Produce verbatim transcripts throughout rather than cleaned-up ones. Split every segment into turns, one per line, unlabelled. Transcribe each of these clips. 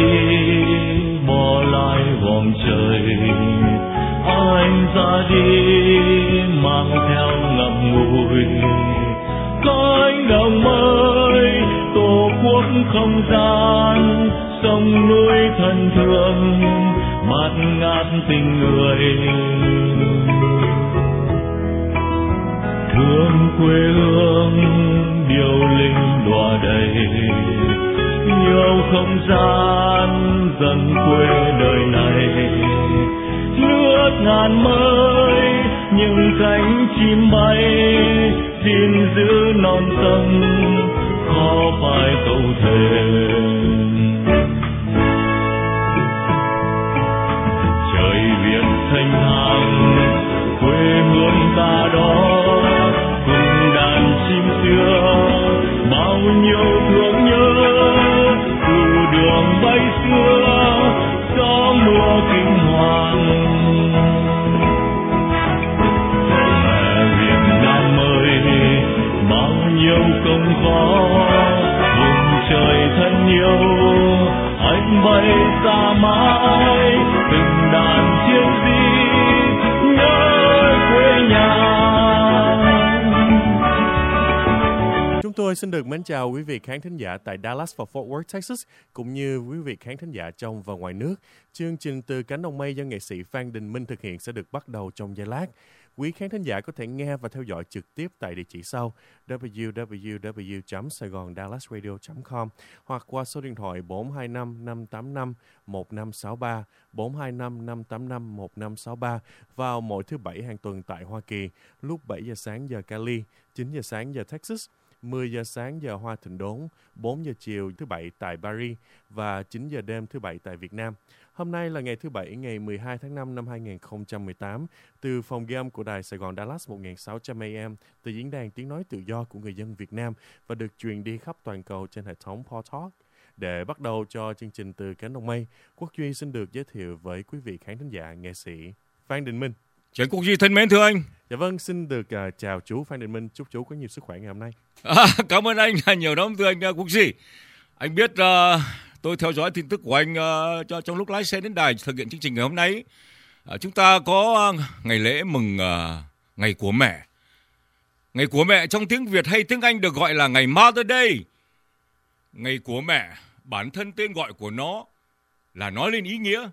bỏ lại vòng trời. Anh ra đi mang theo ngậm ngùi cánh đồng mới, tổ quốc không gian, sông núi thân thương, bát ngát tình người. Thương quê hương điệu linh đọa đầy, yêu không gian dần quê đời này. Nước ngàn mới những cánh chim bay, xin giữ non sông khó phải câu thề. Trời Việt thanh thang quê hương ta đó, cùng đàn chim xưa bao nhiêu thương nhớ. Từ đường bay xưa gió mưa kinh hoàng, mẹ Việt Nam ơi bao nhiêu công khó. Vùng trời thân yêu anh bay xa mãi, từng đàn chiến sĩ nhớ quê nhà.
Chúng tôi xin được mến chào quý vị khán thính giả tại Dallas và Fort Worth, Texas, cũng như quý vị khán thính giả trong và ngoài nước. Chương trình Từ Cánh Đồng Mây do nghệ sĩ Phan Đình Minh thực hiện sẽ được bắt đầu trong giây lát. Quý khán thính giả có thể nghe và theo dõi trực tiếp tại địa chỉ sau w w w chấm saigon dallas radio chấm com hoặc qua số điện thoại bốn hai năm năm tám năm một năm sáu ba, bốn hai năm năm tám năm một năm sáu ba vào mỗi thứ Bảy hàng tuần tại Hoa Kỳ, lúc bảy giờ sáng giờ Cali, chín giờ sáng giờ Texas, mười giờ sáng giờ Hoa Thịnh Đốn, bốn giờ chiều thứ Bảy tại Paris và chín giờ đêm thứ Bảy tại Việt Nam. Hôm nay là ngày thứ Bảy, ngày mười hai tháng năm năm hai nghìn không trăm mười tám, từ phòng ghi âm của Đài Sài Gòn Dallas một nghìn sáu trăm A M, từ diễn đàn tiếng nói tự do của người dân Việt Nam và được truyền đi khắp toàn cầu trên hệ thống Podtalk. Để bắt đầu cho chương trình Từ Cánh Đồng Mây, Quốc Duy xin được giới thiệu với quý vị khán thính giả nghệ sĩ Phan Đình Minh.
Trần Quốc Duy thân mến thưa anh.
Dạ vâng, xin được uh, chào chú Phan Đình Minh, chúc chú có nhiều sức khỏe ngày hôm nay.
À, cảm ơn anh nhiều lắm thưa anh uh, Quốc Duy. Anh biết uh, tôi theo dõi tin tức của anh uh, cho trong lúc lái xe đến đài thực hiện chương trình ngày hôm nay. Uh, chúng ta có uh, ngày lễ mừng uh, ngày của mẹ. Ngày của mẹ trong tiếng Việt hay tiếng Anh được gọi là ngày Mother Day. Ngày của mẹ, bản thân tên gọi của nó là nói lên ý nghĩa.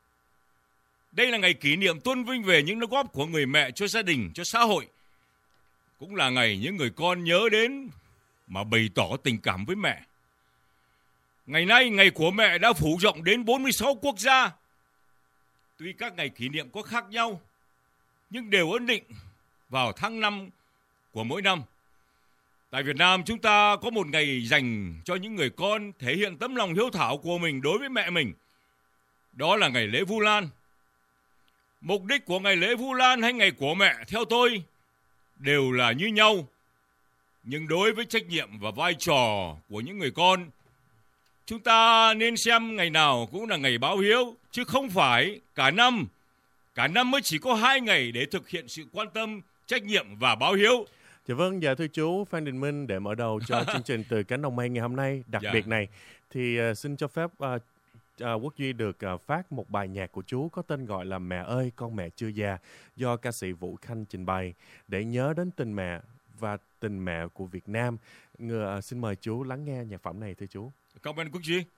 Đây là ngày kỷ niệm tôn vinh về những đóng góp của người mẹ cho gia đình, cho xã hội. Cũng là ngày những người con nhớ đến mà bày tỏ tình cảm với mẹ. Ngày nay, ngày của mẹ đã phủ rộng đến bốn mươi sáu quốc gia. Tuy các ngày kỷ niệm có khác nhau, nhưng đều ấn định vào tháng năm của mỗi năm. Tại Việt Nam, chúng ta có một ngày dành cho những người con thể hiện tấm lòng hiếu thảo của mình đối với mẹ mình. Đó là ngày lễ Vu Lan. Mục đích của ngày lễ Vu Lan hay ngày của mẹ theo tôi đều là như nhau. Nhưng đối với trách nhiệm và vai trò của những người con, chúng ta nên xem ngày nào cũng là ngày báo hiếu, chứ không phải cả năm. Cả năm mới chỉ có hai ngày để thực hiện sự quan tâm, trách nhiệm và báo hiếu.
Dạ vâng, dạ thưa chú Phan Đình Minh, để mở đầu cho chương trình Từ Cánh Đồng Mây ngày hôm nay đặc dạ. biệt này, thì uh, xin cho phép uh, uh, Quốc Duy được uh, phát một bài nhạc của chú có tên gọi là Mẹ ơi con mẹ chưa già, do ca sĩ Vũ Khanh trình bày để nhớ đến tình mẹ và tình mẹ của Việt Nam. Ngờ, uh, xin mời chú lắng nghe nhạc phẩm này thưa chú.
Cảm ơn Quốc Duy.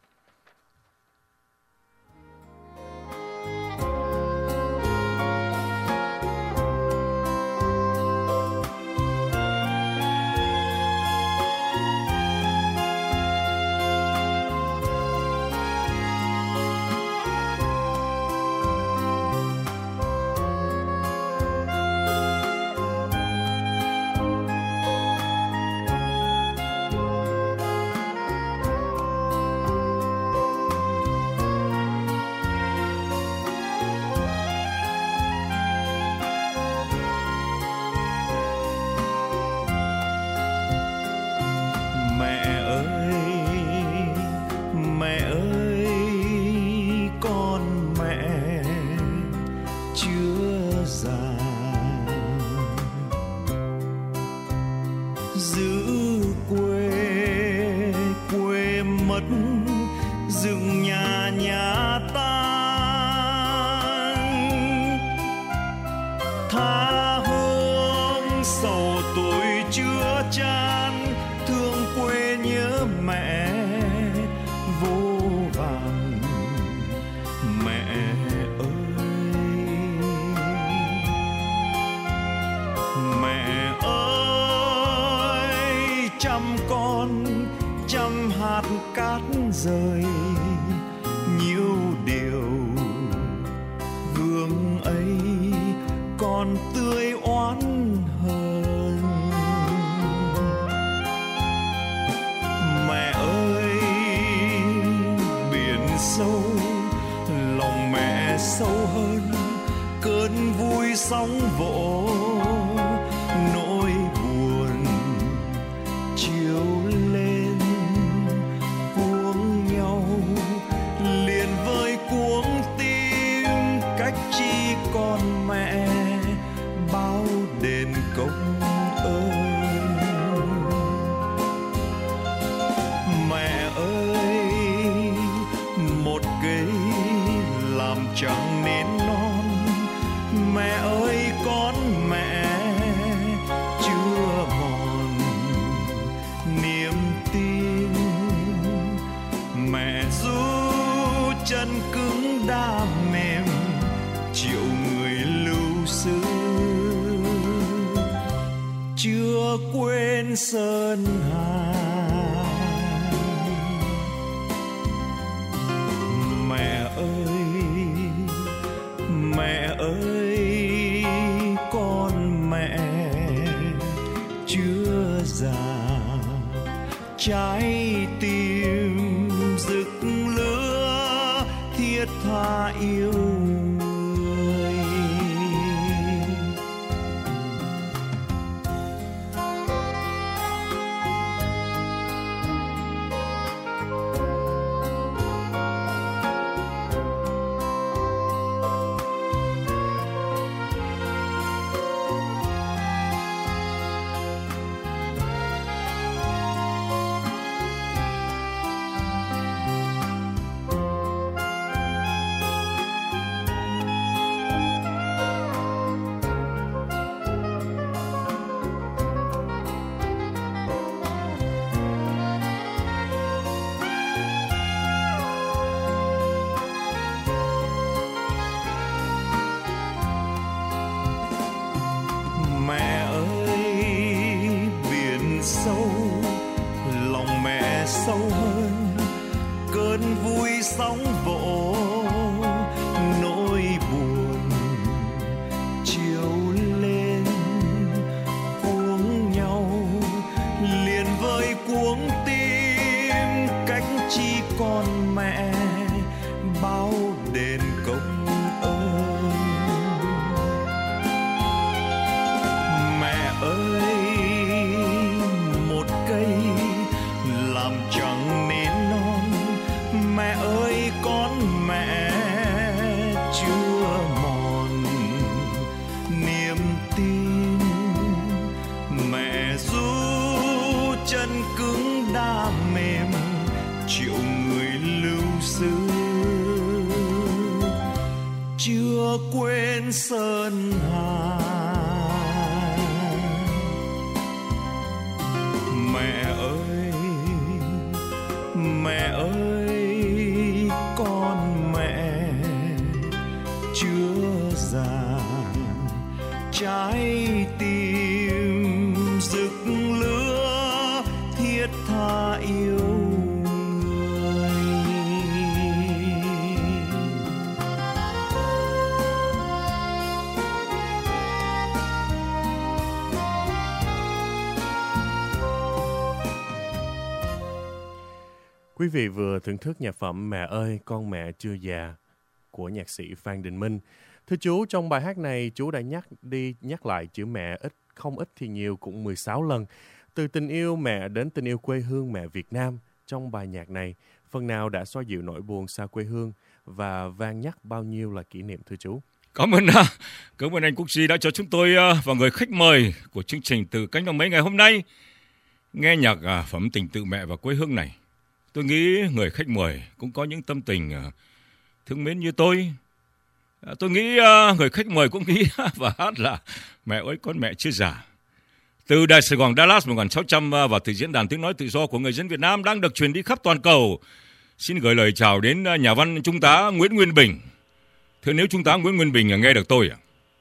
sâu, lòng mẹ sâu hơn cơn vui sóng vỗ. Nỗi buồn chiều lên cuống nhau, liền với cuống tim cách chi còn mẹ bao đền công ơn. Mẹ ơi, một cây làm chẳng nên non. Mẹ ơi, con mẹ chưa mòn niềm tin. Mẹ ru chân cứng đá mềm triệu người lưu xứ, chưa quên sơn hà. Mẹ ơi, mẹ ơi, con mẹ chưa già, trái tim rực lửa thiết tha yêu người. Mẹ ơi, biển sâu, lòng mẹ sâu hơn cơn vui sóng vỗ. Nỗi buồn chiều lên cuống nhau, liền với cuống tim cách chi còn mẹ bao đền công ơn. Mẹ ơi, một cây làm chẳng nên non. Mẹ ơi, con mẹ chưa mòn niềm tin. Mẹ ru chân cứng đá mềm triệu người lưu xứ, chưa quên sơn hà. Mẹ ơi, mẹ ơi, con mẹ chưa già, trái tim rực lửa thiết tha yêu người.
Quý vị vừa thưởng thức nhạc phẩm Mẹ ơi, con mẹ chưa già của nhạc sĩ Phan Đình Minh. Thưa chú, trong bài hát này chú đã nhắc đi nhắc lại chữ mẹ ít không ít thì nhiều cũng mười sáu lần. Từ tình yêu mẹ đến tình yêu quê hương mẹ Việt Nam. Trong bài nhạc này, phần nào đã xoa dịu nỗi buồn xa quê hương và vang nhắc bao nhiêu là kỷ niệm thưa chú?
Cảm ơn, cảm ơn anh Quốc Duy đã cho chúng tôi và người khách mời của chương trình Từ Cánh Đồng Mây ngày hôm nay nghe nhạc phẩm tình tự mẹ và quê hương này. Tôi nghĩ người khách mời cũng có những tâm tình thương mến như tôi. Tôi nghĩ người khách mời cũng nghĩ và hát là Mẹ ơi, con mẹ chưa già. Từ Đài Sài Gòn Dallas một nghìn sáu trăm và từ diễn đàn tiếng nói tự do của người dân Việt Nam đang được truyền đi khắp toàn cầu. Xin gửi lời chào đến nhà văn Trung tá Nguyễn Nguyên Bình. Thưa nếu Trung tá Nguyễn Nguyên Bình nghe được tôi ạ?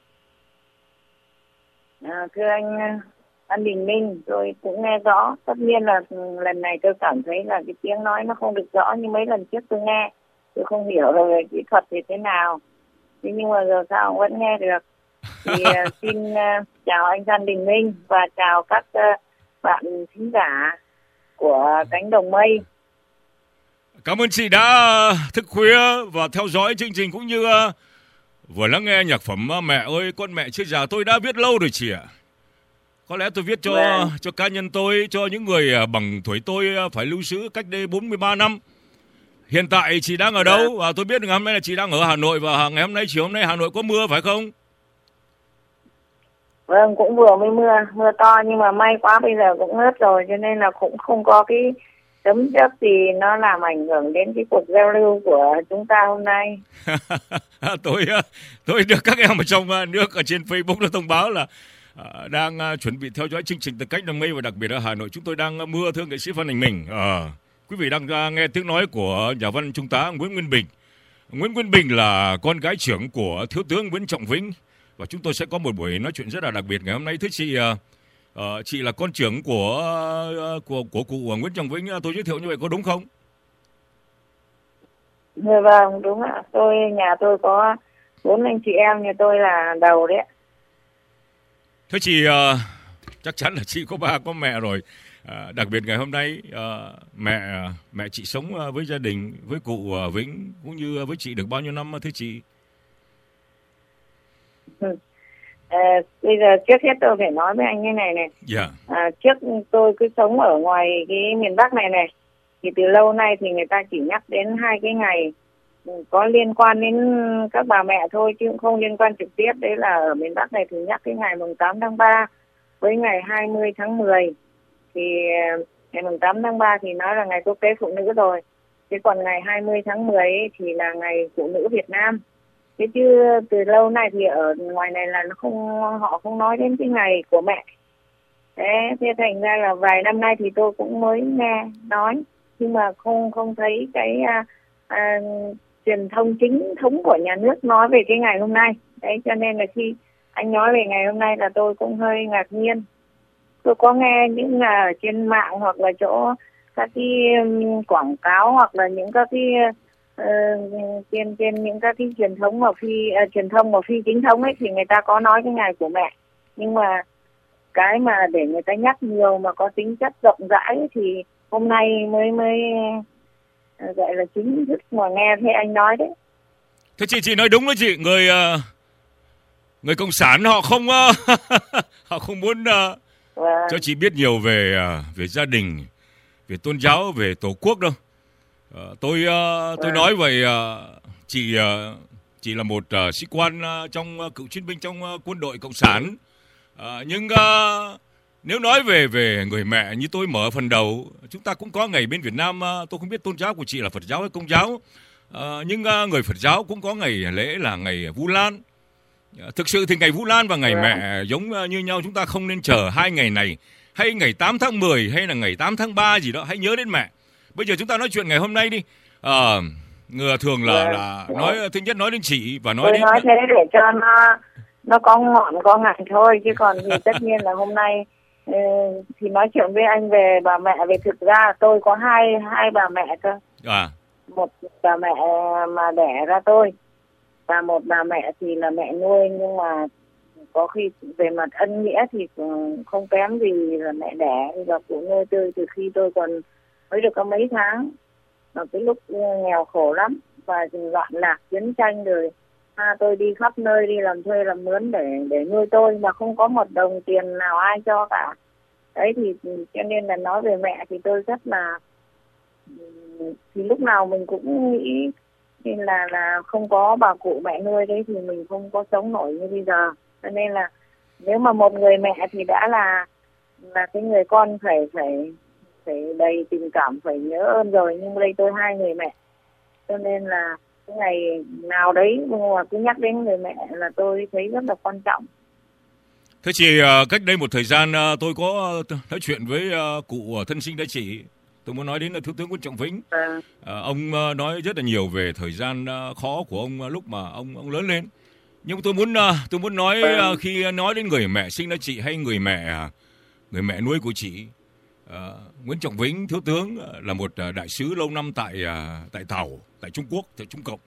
À, thưa anh anh Bình Minh, tôi cũng nghe rõ. Tất nhiên là lần này tôi cảm thấy là cái tiếng nói nó không được rõ như mấy lần trước tôi nghe. Tôi không hiểu là về kỹ thuật thì thế nào. Thế nhưng mà giờ sao vẫn nghe được. Thì uh, xin uh, chào anh Phan Đình Minh và chào các uh, bạn thính giả của Cánh Đồng Mây.
Cảm ơn chị đã thức khuya và theo dõi chương trình cũng như uh, vừa lắng nghe nhạc phẩm uh, Mẹ ơi con mẹ chưa già. Tôi đã viết lâu rồi chị ạ. Có lẽ tôi viết cho
Vâng.
cho cá nhân tôi, cho những người uh, bằng tuổi tôi uh, phải lưu giữ cách đây bốn mươi ba năm. Hiện tại chị đang ở đâu? Và tôi biết ngày hôm nay là chị đang ở Hà Nội, và ngày hôm nay chiều hôm nay Hà Nội có mưa phải không?
Vâng, cũng vừa mới mưa, mưa to nhưng mà may quá bây giờ cũng ngớt rồi, cho nên là cũng không có cái chấm chớp gì nó làm ảnh hưởng đến cái cuộc giao lưu của chúng ta hôm nay.
tôi tôi được các em ở trong nước ở trên Facebook nó thông báo là uh, đang uh, chuẩn bị theo dõi chương trình Từ Cách Đam Mê, và đặc biệt ở Hà Nội chúng tôi đang uh, mưa, thưa nghệ sĩ Phan Đình Mình. Uh, quý vị đang uh, nghe tiếng nói của nhà văn trung tá Nguyễn Nguyên Bình. Nguyễn Nguyên Bình là con gái trưởng của Thiếu tướng Nguyễn Trọng Vĩnh, và chúng tôi sẽ có một buổi nói chuyện rất là đặc biệt ngày hôm nay. Thưa chị, uh, uh, chị là con trưởng của uh, của của cụ Nguyễn Trọng Vĩnh, tôi giới thiệu như vậy có đúng không?
Vâng, đúng ạ. Tôi nhà tôi có bốn anh chị em, nhà tôi là đầu đấy.
Thưa chị, uh, chắc chắn là chị có ba có mẹ rồi. Uh, đặc biệt ngày hôm nay uh, mẹ mẹ chị sống uh, với gia đình, với cụ uh, Vĩnh cũng như với chị được bao nhiêu năm thưa chị?
Ừ. À, bây giờ trước hết tôi phải nói với anh như này này.
Yeah.
À, trước tôi cứ sống ở ngoài cái miền Bắc này này, thì từ lâu nay thì người ta chỉ nhắc đến hai cái ngày có liên quan đến các bà mẹ thôi, chứ cũng không liên quan trực tiếp. Đấy là ở miền Bắc này thì nhắc cái ngày mùng tám tháng ba với ngày hai mươi tháng mười. Thì ngày mùng tám tháng ba thì nói là ngày quốc tế phụ nữ rồi. Thế còn ngày hai mươi tháng mười ấy thì là ngày phụ nữ Việt Nam. Thế chứ từ lâu nay thì ở ngoài này là nó không, họ không nói đến cái ngày của mẹ. Thế, thế thành ra là vài năm nay thì tôi cũng mới nghe nói, nhưng mà không không thấy cái à, à, truyền thông chính thống của nhà nước nói về cái ngày hôm nay. Đấy, cho nên là khi anh nói về ngày hôm nay là tôi cũng hơi ngạc nhiên. Tôi có nghe những là ở trên mạng hoặc là chỗ các cái um, quảng cáo hoặc là những các cái uh, trên trên những các cái truyền thống mà phi uh, truyền thông mà phi chính thống ấy thì người ta có nói cái ngày của mẹ, nhưng mà cái mà để người ta nhắc nhiều mà có tính chất rộng rãi ấy, thì hôm nay mới mới uh, gọi là chính thức mà nghe thấy anh nói đấy.
Thưa chị, chị nói đúng đó chị. Người uh, người cộng sản họ không uh, họ không muốn uh,
Và...
cho chị biết nhiều về uh, về gia đình, về tôn giáo, về tổ quốc đâu. Uh, tôi uh, tôi
và...
nói vậy, uh, chị uh, chị là một uh, sĩ quan uh, trong uh, cựu chiến binh trong uh, quân đội cộng sản. Uh, nhưng uh, nếu nói về về người mẹ như tôi mở phần đầu, chúng ta cũng có ngày bên Việt Nam. Uh, tôi không biết tôn giáo của chị là Phật giáo hay Công giáo, uh, nhưng uh, người Phật giáo cũng có ngày lễ là ngày Vu Lan. Thực sự thì ngày Vu Lan và ngày mẹ giống như nhau, chúng ta không nên chờ hai ngày này, hay ngày tám tháng mười hay là ngày tám tháng ba gì đó, hãy nhớ đến mẹ. Bây giờ chúng ta nói chuyện ngày hôm nay đi. À, người thường là, là nói thứ nhất nói đến chị và nói
tôi
đến...
nói thế để cho nó nó có ngọn có ngành thôi, chứ còn thì tất nhiên là hôm nay ừ, thì nói chuyện với anh về bà mẹ. Về thực ra tôi có hai hai bà mẹ cơ.
À.
Một bà mẹ mà đẻ ra tôi và một bà mẹ thì là mẹ nuôi, nhưng mà có khi về mặt ân nghĩa thì không kém gì là mẹ đẻ và phụ nuôi tôi từ khi tôi còn mới được có mấy tháng, mà cái lúc nghèo khổ lắm và loạn lạc chiến tranh rồi à, tôi đi khắp nơi đi làm thuê làm mướn để để nuôi tôi mà không có một đồng tiền nào ai cho cả. Đấy thì cho nên là nói về mẹ thì tôi rất là thì lúc nào mình cũng nghĩ nên là là không có bà cụ mẹ nuôi đấy thì mình không có sống nổi như bây giờ. Cho nên là nếu mà một người mẹ thì đã là là cái người con phải phải phải đầy tình cảm, phải nhớ ơn rồi, nhưng đây tôi hai người mẹ, cho nên là cái ngày nào đấy mà cứ nhắc đến người mẹ là tôi thấy rất là quan trọng.
Thưa chị, cách đây một thời gian tôi có nói chuyện với cụ thân sinh đấy chị. Tôi muốn nói đến là Thiếu tướng Nguyễn Trọng Vĩnh. À. À, ông nói rất là nhiều về thời gian khó của ông lúc mà ông ông lớn lên. Nhưng tôi muốn tôi muốn nói à. khi nói đến người mẹ sinh ra chị hay người mẹ người mẹ nuôi của chị, à, Nguyễn Trọng Vĩnh Thiếu tướng là một đại sứ lâu năm tại tại Tàu, tại Trung Quốc, tại Trung Cộng.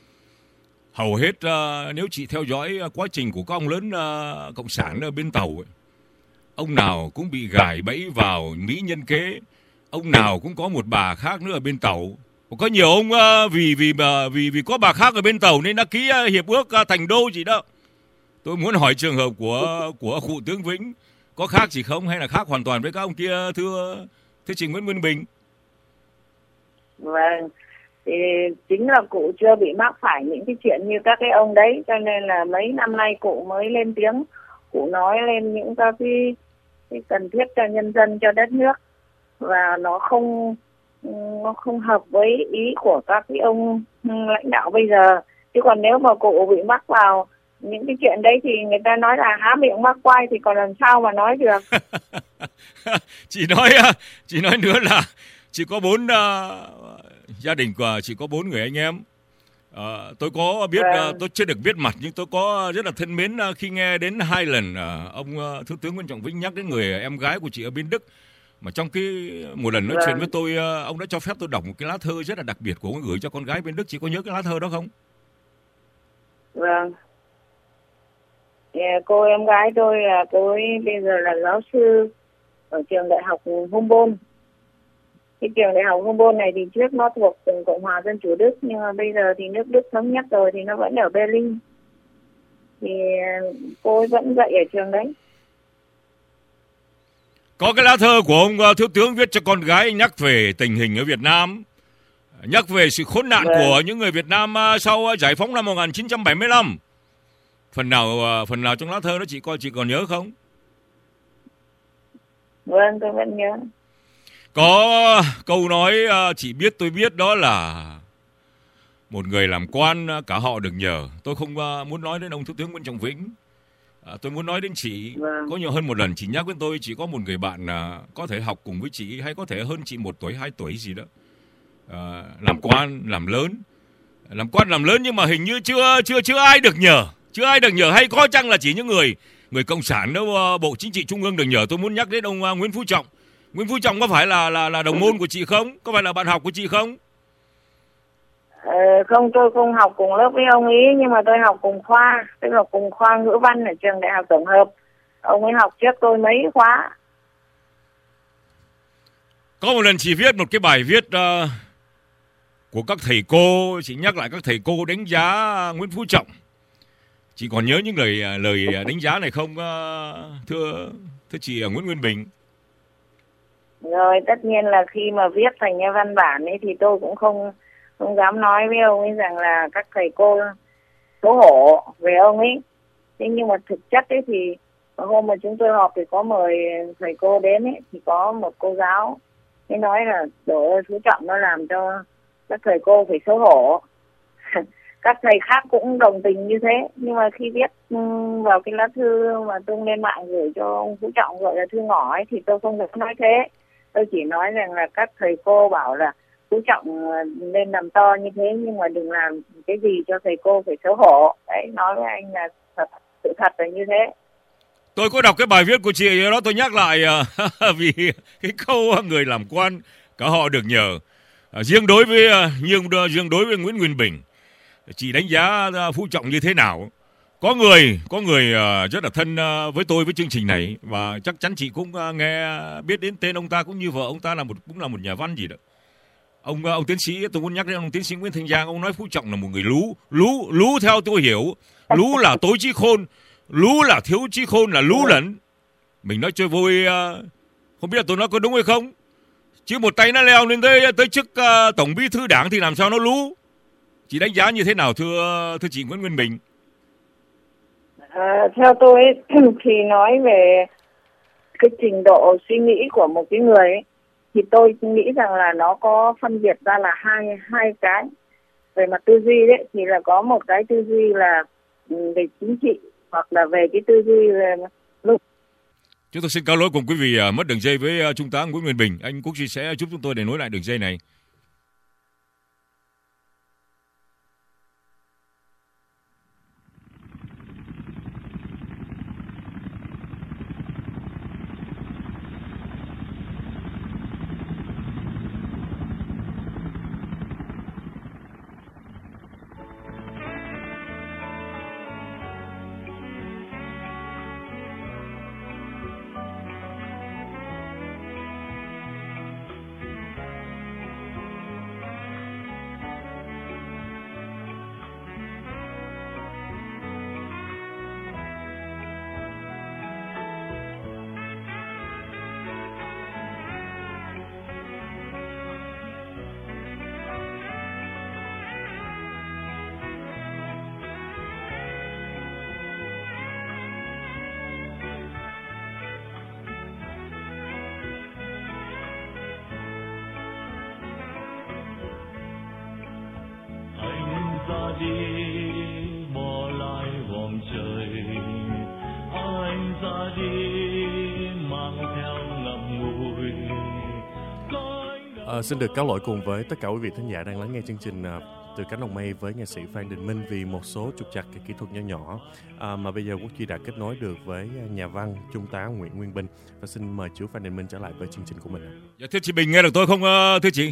Hầu hết nếu chị theo dõi quá trình của các ông lớn cộng sản ở bên Tàu ấy, ông nào cũng bị gài bẫy vào mỹ nhân kế. Ông nào cũng có một bà khác nữa ở bên Tàu. Có nhiều ông uh, vì vì mà vì vì có bà khác ở bên tàu nên đã ký uh, hiệp ước uh, thành đô gì đó. Tôi muốn hỏi trường hợp của của cụ tướng Vĩnh có khác gì không, hay là khác hoàn toàn với các ông kia, thưa thưa chị Nguyễn Nguyên Bình?
Vâng, thì chính là cụ chưa bị mắc phải những cái chuyện như các cái ông đấy, cho nên là mấy năm nay cụ mới lên tiếng, cụ nói lên những các cái, cái cần thiết cho nhân dân, cho đất nước, và nó không nó không hợp với ý của các cái ông lãnh đạo bây giờ. Chứ còn nếu mà cụ bị mắc vào những cái chuyện đấy thì người ta nói là há miệng mắc quay, thì còn làm sao mà nói được.
Chị nói chị nói nữa là chị có bốn uh, gia đình của chị có bốn người anh em. Uh, tôi có biết uh, tôi chưa được biết mặt, nhưng tôi có rất là thân mến uh, khi nghe đến hai lần uh, ông uh, Thiếu tướng Nguyễn Trọng Vĩnh nhắc đến người em gái của chị ở bên Đức. Mà trong cái một lần nói vâng. chuyện với tôi, uh, ông đã cho phép tôi đọc một cái lá thơ rất là đặc biệt của ông gửi cho con gái bên Đức. Chị có nhớ cái lá thơ đó không?
Vâng. Yeah, cô em gái tôi là cô ấy bây giờ là giáo sư ở trường đại học Humboldt. Cái trường đại học Humboldt này thì trước nó thuộc Cộng hòa Dân chủ Đức, nhưng mà bây giờ thì nước Đức thống nhất rồi thì nó vẫn ở Berlin. Thì cô ấy vẫn dạy ở trường đấy.
Có cái lá thơ của ông Thiếu tướng viết cho con gái, nhắc về tình hình ở Việt Nam, nhắc về sự khốn nạn vâng. của những người Việt Nam sau giải phóng năm một nghìn chín trăm bảy mươi lăm. Phần nào phần nào trong lá thơ đó chị coi chị còn nhớ không?
Vâng, tôi vẫn nhớ.
Có câu nói chị biết tôi biết, đó là một người làm quan cả họ được nhờ. Tôi không muốn nói đến ông Thiếu tướng Nguyễn Trọng Vĩnh. Tôi muốn nói đến chị. Vâng. Có nhiều hơn một lần chị nhắc với tôi, chị có một người bạn có thể học cùng với chị, hay có thể hơn chị một tuổi, hai tuổi gì đó. À, làm quan, làm lớn. Làm quan, làm lớn nhưng mà hình như chưa chưa chưa ai được nhờ. Chưa ai được nhờ, hay có chăng là chỉ những người người cộng sản đó, Bộ Chính trị Trung ương được nhờ. Tôi muốn nhắc đến ông Nguyễn Phú Trọng. Nguyễn Phú Trọng có phải là là là đồng môn của chị không? Có phải là bạn học của chị không?
Ờ, không, tôi không học cùng lớp với ông ấy, nhưng mà tôi học cùng khoa, tức là cùng khoa ngữ văn ở trường đại học tổng hợp. Ông ấy học trước tôi mấy khóa.
Có một lần chị viết một cái bài viết uh, của các thầy cô, chị nhắc lại các thầy cô đánh giá Nguyễn Phú Trọng. Chị còn nhớ những lời lời đánh giá này không, uh, thưa thưa chị Nguyễn Nguyên Bình?
Rồi, tất nhiên là khi mà viết thành cái văn bản ấy thì tôi cũng không không dám nói với ông ấy rằng là các thầy cô xấu hổ về ông ấy. Thế nhưng mà thực chất ấy thì hôm mà chúng tôi họp thì có mời thầy cô đến ấy, thì có một cô giáo ấy nói là trời ơi, Phú Trọng nó làm cho các thầy cô phải xấu hổ. Các thầy khác cũng đồng tình như thế, nhưng mà khi viết vào cái lá thư mà tung lên mạng gửi cho ông Phú Trọng gọi là thư ngỏ ấy, thì tôi không được nói thế. Tôi chỉ nói rằng là các thầy cô bảo là Phú Trọng nên làm to như thế, nhưng mà đừng làm cái gì cho thầy cô phải xấu hổ. Đấy, nói với anh là thật, sự thật là như thế.
Tôi có đọc cái bài viết của chị đó, tôi nhắc lại vì cái câu người làm quan cả họ được nhờ. Riêng đối với riêng, riêng đối với Nguyễn Nguyên Bình, chị đánh giá Phú Trọng như thế nào? Có người có người rất là thân với tôi với chương trình này, và chắc chắn chị cũng nghe biết đến tên ông ta, cũng như vợ ông ta là một cũng là một nhà văn gì đó. Ông ông tiến sĩ, tôi muốn nhắc đến ông tiến sĩ Nguyễn Thanh Giang. Ông nói Phú Trọng là một người lú lú lú theo tôi hiểu, lú là tối trí khôn, lú là thiếu trí khôn, là lú lẫn. Mình nói chơi vui, không biết là tôi nói có đúng hay không, chứ một tay nó leo lên tới tới chức uh, tổng bí thư đảng thì làm sao nó lú. Chị đánh giá như thế nào thưa thưa chị Nguyễn Nguyên Bình?
À, theo tôi thì nói về cái trình độ suy nghĩ của một cái người ấy, thì tôi nghĩ rằng là nó có phân biệt ra là hai hai cái. Về mặt tư duy đấy thì là có một cái tư duy là về chính trị, hoặc là về cái tư duy về lúc.
Chúng tôi xin cáo lỗi cùng quý vị mất đường dây với Trung tá Nguyễn Nguyên Bình. Anh Quốc Duy sẽ giúp chúng tôi để nối lại đường dây này.
đi bỏ lại vòng trời, anh ra đi mang theo ngậm ngùi.
À, xin được cáo lỗi cùng với tất cả quý vị thính giả đang lắng nghe chương trình à, từ cánh đồng mây với nghệ sĩ Phan Đình Minh vì một số trục trặc kỹ thuật nhỏ nhỏ à, mà bây giờ Quốc Duy đã kết nối được với nhà văn Trung tá Nguyễn Nguyên Bình, và xin mời chú Phan Đình Minh trở lại với chương trình của mình.
Dạ, thưa chị Bình, nghe được tôi không thưa chị?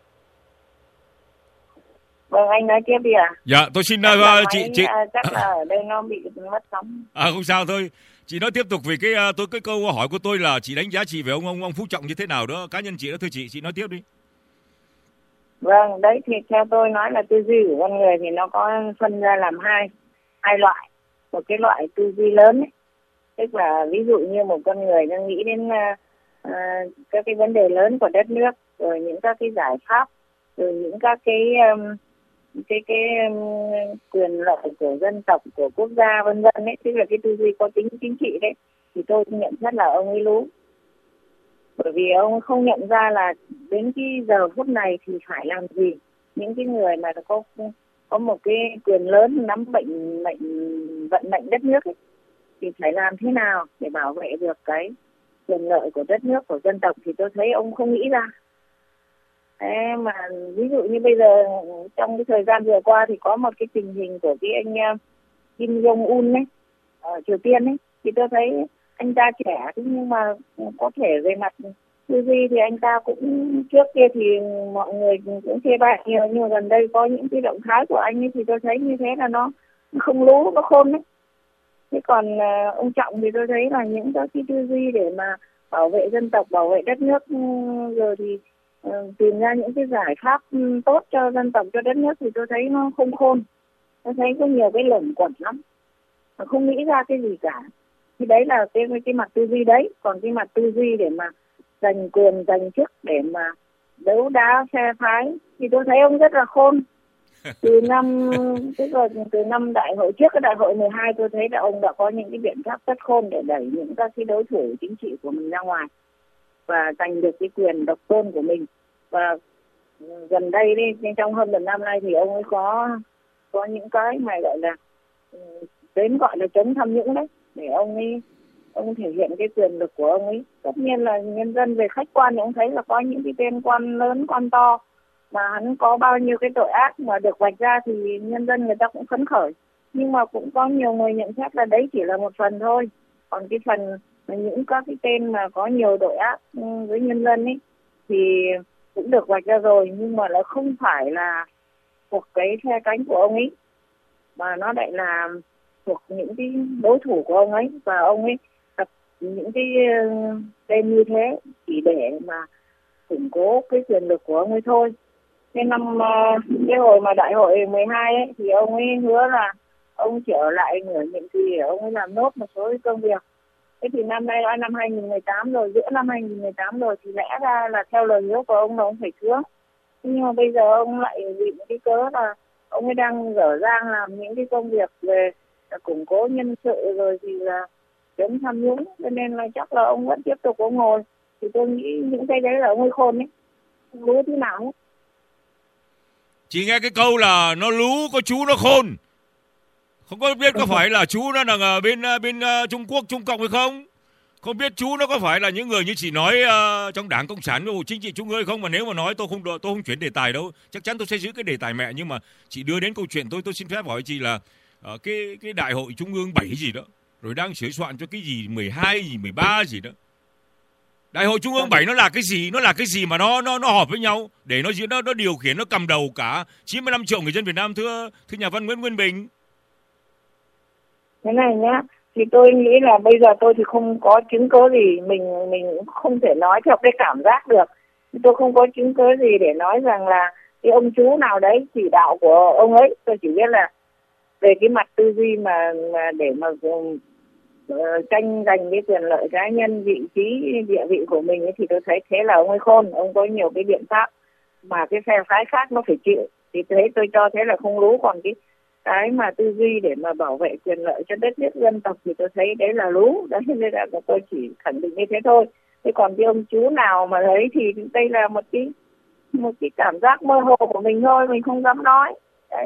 Vâng, anh nói tiếp đi ạ. À?
Dạ, tôi xin
chắc
uh,
là
chị
máy,
chị
à, chắc là ở đây nó bị mất sóng.
À không sao thôi. Chị nói tiếp tục vì cái uh, tôi cái câu hỏi của tôi là chị đánh giá chị về ông ông ông Phú Trọng như thế nào đó, cá nhân chị đó, thưa chị, chị nói tiếp đi.
Vâng, đấy thì theo tôi nói là tư duy của con người thì nó có phân ra làm hai hai loại. Một cái loại tư duy lớn ấy, tức là ví dụ như một con người đang nghĩ đến uh, uh, các cái vấn đề lớn của đất nước, rồi những các cái giải pháp, rồi những các cái um, cái cái um, quyền lợi của dân tộc, của quốc gia vân vân ấy, tức là cái tư duy có tính chính trị đấy, thì tôi nhận xét là ông ấy lú. Bởi vì ông không nhận ra là đến cái giờ phút này thì phải làm gì. Những cái người mà có có một cái quyền lớn nắm bệnh mệnh vận mệnh đất nước ấy, thì phải làm thế nào để bảo vệ được cái quyền lợi của đất nước, của dân tộc, thì tôi thấy ông không nghĩ ra. Thế mà ví dụ như bây giờ trong cái thời gian vừa qua thì có một cái tình hình của cái anh Kim Jong Un ấy ở Triều Tiên ấy, thì tôi thấy anh ta trẻ nhưng mà có thể về mặt tư duy thì anh ta cũng, trước kia thì mọi người cũng chê bai nhiều, nhưng mà gần đây có những cái động thái của anh ấy thì tôi thấy như thế là nó không lú, nó khôn đấy. Thế còn uh, ông Trọng thì tôi thấy là những các cái tư duy để mà bảo vệ dân tộc, bảo vệ đất nước, rồi thì uh, tìm ra những cái giải pháp tốt cho dân tộc, cho đất nước, thì tôi thấy nó không khôn. Tôi thấy có nhiều cái lởm quẩn lắm, mà không nghĩ ra cái gì cả. Thì đấy là cái cái mặt tư duy đấy. Còn cái mặt tư duy để mà giành quyền, giành chức, để mà đấu đá phe phái thì tôi thấy ông rất là khôn. Từ năm tức là từ năm đại hội, trước cái đại hội mười hai, tôi thấy là ông đã có những cái biện pháp rất khôn để đẩy những các cái đối thủ chính trị của mình ra ngoài và giành được cái quyền độc tôn của mình. Và gần đây đi, trong hơn một năm nay thì ông ấy có có những cái mà gọi là đến gọi là chống tham nhũng đấy, để ông ấy ông thể hiện cái quyền lực của ông ấy. Tất nhiên là nhân dân về khách quan thì ông thấy là có những cái tên quan lớn, quan to mà hắn có bao nhiêu cái tội ác mà được vạch ra thì nhân dân người ta cũng phấn khởi. Nhưng mà cũng có nhiều người nhận xét là đấy chỉ là một phần thôi. Còn cái phần mà những các cái tên mà có nhiều tội ác với nhân dân ấy thì cũng được vạch ra rồi, nhưng mà nó không phải là thuộc cái phe cánh của ông ấy, mà nó lại là thuộc những cái đối thủ của ông ấy, và ông ấy tập những cái tên như thế chỉ để mà củng cố cái quyền lực của ông ấy thôi. Nên năm cái hồi mà đại hội mười hai ấy, thì ông ấy hứa là ông trở lại nửa nhiệm kỳ để ông ấy làm nốt một số công việc. Thế thì năm nay đã năm hai nghìn không trăm mười tám rồi, giữa năm hai nghìn không trăm mười tám rồi, thì lẽ ra là theo lời hứa của ông là ông phải thưa. Nhưng mà bây giờ ông lại bị cái cớ là ông ấy đang dở dang làm những cái công việc về củng cố nhân sự, rồi thì là chống tham nhũng, cho nên là chắc là ông vẫn tiếp tục ông ngồi. Thì tôi nghĩ những cái đấy là ông ấy khôn ấy, không lú thế nào hết.
Chị nghe cái câu là nó lú có chú nó khôn, không có biết có phải là chú nó là bên bên Trung Quốc, Trung Cộng hay không, không biết chú nó có phải là những người như chị nói uh, trong Đảng Cộng sản Bộ Chính trị Trung ương không. Mà nếu mà nói tôi không tôi không chuyển đề tài đâu, chắc chắn tôi sẽ giữ cái đề tài mẹ. Nhưng mà chị đưa đến câu chuyện tôi tôi xin phép hỏi chị là uh, cái cái đại hội Trung ương bảy gì đó rồi đang sửa soạn cho cái gì mười hai gì mười ba gì đó. Đại hội Trung ương bảy nó là cái gì? Nó là cái gì mà nó nó nó họp với nhau để nó nó nó điều khiển, nó cầm đầu cả chín mươi lăm triệu người dân Việt Nam, thưa thưa nhà văn Nguyễn Nguyên Bình.
Thế này nhá, thì tôi nghĩ là bây giờ tôi thì không có chứng cứ gì, mình mình không thể nói theo cái cảm giác được. Tôi không có chứng cứ gì để nói rằng là cái ông chú nào đấy chỉ đạo của ông ấy. Tôi chỉ biết là về cái mặt tư duy mà, mà để mà uh, tranh giành cái quyền lợi cá nhân, vị trí, địa vị của mình ấy, thì tôi thấy thế là ông ấy khôn. Ông có nhiều cái biện pháp mà cái phe phái khác nó phải chịu. Thì thế tôi cho thế là không lú. Còn cái cái mà tư duy để mà bảo vệ quyền lợi cho đất nước dân tộc thì tôi thấy đấy là lú. Đấy nên là tôi chỉ khẳng định như thế thôi. Thế còn cái ông chú nào mà đấy thì đây là một cái một cái cảm giác mơ hồ của mình thôi, mình không dám nói. Đấy.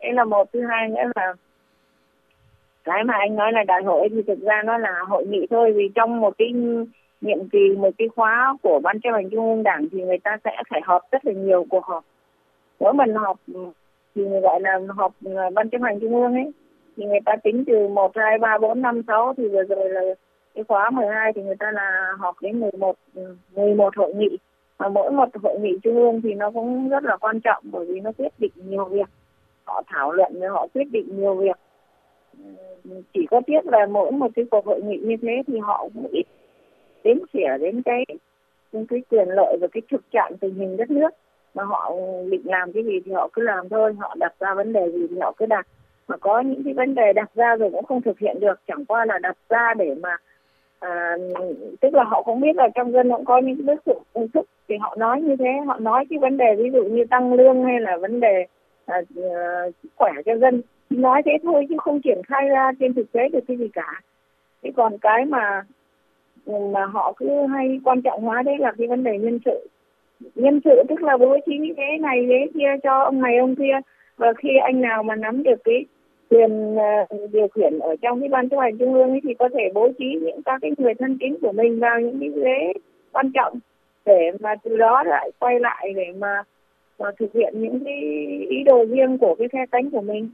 Đấy là một. Thứ hai nữa là cái mà anh nói là đại hội thì thực ra nó là hội nghị thôi, vì trong một cái nhiệm kỳ, một cái khóa của Ban chấp hành Trung ương Đảng thì người ta sẽ phải họp rất là nhiều cuộc họp. Mỗi lần họp thì người gọi là họp Ban chấp hành Trung ương ấy, thì người ta tính từ một, hai, ba, bốn, năm, sáu, thì vừa rồi là cái khóa mười hai thì người ta là họp đến mười một, mười một hội nghị. Mà mỗi một hội nghị Trung ương thì nó cũng rất là quan trọng, bởi vì nó quyết định nhiều việc. Họ thảo luận và họ quyết định nhiều việc. Chỉ có tiếc là mỗi một cái cuộc hội nghị như thế thì họ cũng ít đếm xỉa đến cái, đến cái quyền lợi và cái thực trạng tình hình đất nước. Mà họ định làm cái gì thì họ cứ làm thôi, họ đặt ra vấn đề gì thì họ cứ đặt. Mà có những cái vấn đề đặt ra rồi cũng không thực hiện được, chẳng qua là đặt ra để mà à, tức là họ cũng biết là trong dân cũng có những cái bức xúc xúc thì họ nói như thế, họ nói cái vấn đề ví dụ như tăng lương hay là vấn đề à, sức khỏe cho dân, nói thế thôi chứ không triển khai ra trên thực tế được cái gì cả. Thế còn cái mà mà họ cứ hay quan trọng hóa đấy là cái vấn đề nhân sự. Nhân sự tức là bố trí như thế này thế kia cho ông này ông kia, và khi anh nào mà nắm được cái quyền uh, điều khiển ở trong cái Ban chấp hành Trung ương ấy thì có thể bố trí những các cái người thân tín của mình vào những cái ghế quan trọng, để mà từ đó lại quay lại để mà, mà thực hiện những cái ý đồ riêng của cái phe cánh của mình.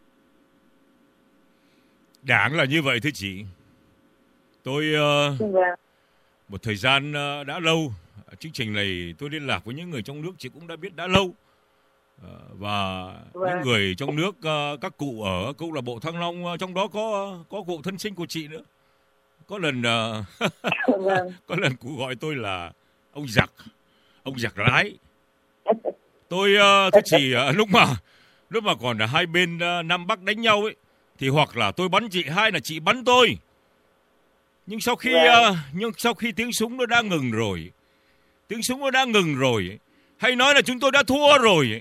Đảng là như vậy thưa chị. Tôi uh, một thời gian uh, đã lâu, chương trình này tôi liên lạc với những người trong nước chị cũng đã biết đã lâu. Và vâng. những người trong nước, các cụ ở câu lạc bộ Thăng Long, trong đó có có cụ thân sinh của chị nữa. Có lần vâng. có lần cụ gọi tôi là ông giặc, ông giặc lái. Tôi tôi chỉ lúc mà lúc mà còn là hai bên Nam Bắc đánh nhau ấy thì hoặc là tôi bắn chị, hai là chị bắn tôi. Nhưng sau khi vâng. nhưng sau khi tiếng súng nó đã ngừng rồi, tiếng súng nó đã ngừng rồi, hay nói là chúng tôi đã thua rồi.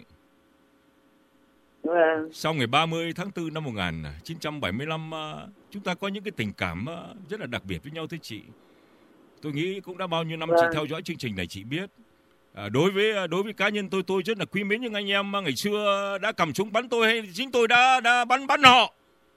Vâng.
Sau ngày ba mươi tháng tư năm một nghìn chín trăm bảy mươi lăm, chúng ta có những cái tình cảm rất là đặc biệt với nhau thưa chị. Tôi nghĩ cũng đã bao nhiêu năm vâng. chị theo dõi chương trình này chị biết. À, đối với đối với cá nhân tôi, tôi rất là quý mến những anh em ngày xưa đã cầm súng bắn tôi hay chính tôi đã đã bắn bắn họ.